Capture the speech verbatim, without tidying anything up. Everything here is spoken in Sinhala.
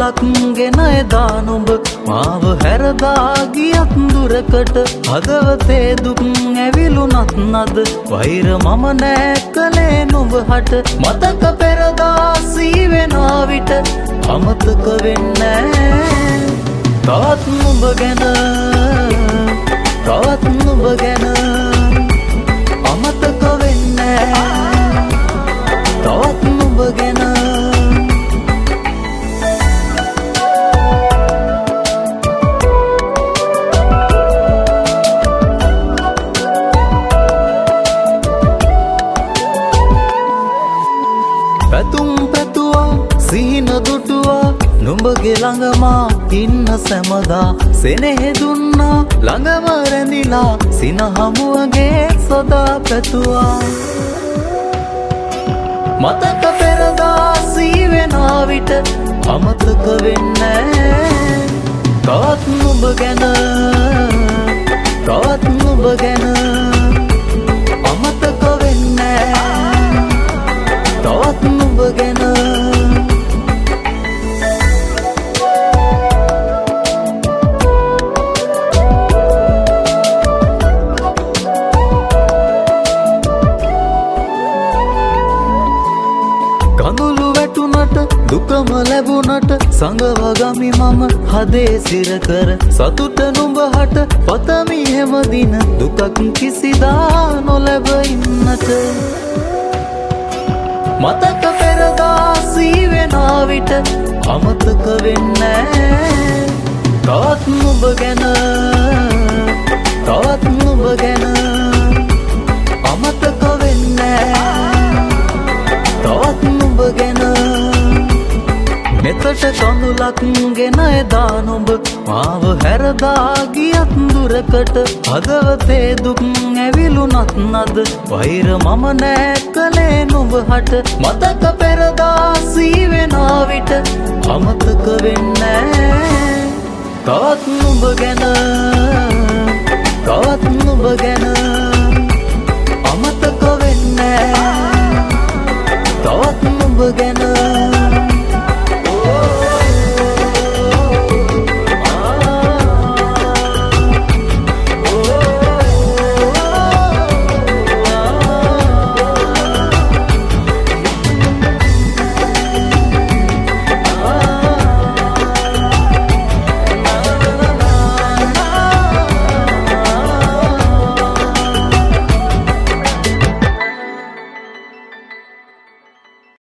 කඳුලක් ගෙන එදා නුඹ මාව හැරදා ගියත් දුරකට හදවතේ දුක් ඇවිලුනත් නද වෛර මම නෑ කලේ නුඹ හට මතක පෙරදා සීවෙන විට අමතක වෙන්නේ තවත් නුඹ ගැන තවත් නුඹ ගැන අමතක වෙන්නේ තවත් නුඹ ගැන පැතුම් පැතුවා සිහින දුටුවා නුඹගේ ළඟමා ඉන්න සැමදා සෙනෙහෙ දුන්නා ළඟම රැඳිලා සින හමුවගේ සදා පැතුවා මතක පෙරදා සීවෙන විට අමතක වෙන්නේ තවත් නුඹ ගැන තවත් නුඹ ගැන අමතක වෙන්නේ තවත් නුඹ ගැන කඳුළු වැටුනට දුකම ලැබුණට සංගවගමි මම හදේ සිර කර සතුට නුඹ හට පතමි හැමදින දුකක් කිසිදා නොලැබ ඉන්නට මතක පෙරදා සීවෙන විට අමතක වෙන්නේ තවත් නුඹ ගැන තවත් නුඹ ගැන අමතක වෙන්නේ තවත් නුඹ ගැන මෙතට කඳුලක් ගෙන එදා නුඹ මාව හැරදා ගියත් දුරකට හදවතේ දුක් ඇවිලුනත් නද වෛර මම නෑ කලේ නුඹ හට මතක පෙරදා සීවෙන විට අමතක වෙන්නේ තවත් නුඹ ගැන තවත් නුඹ ගැන